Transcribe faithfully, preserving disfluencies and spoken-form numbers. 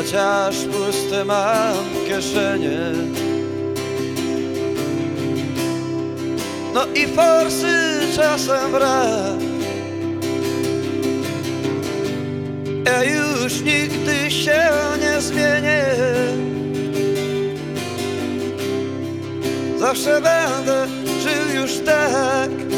chociaż puste mam kieszenie. No i forsy czasem brak. Ja już nigdy się nie zmienię. Zawsze będę żył już tak.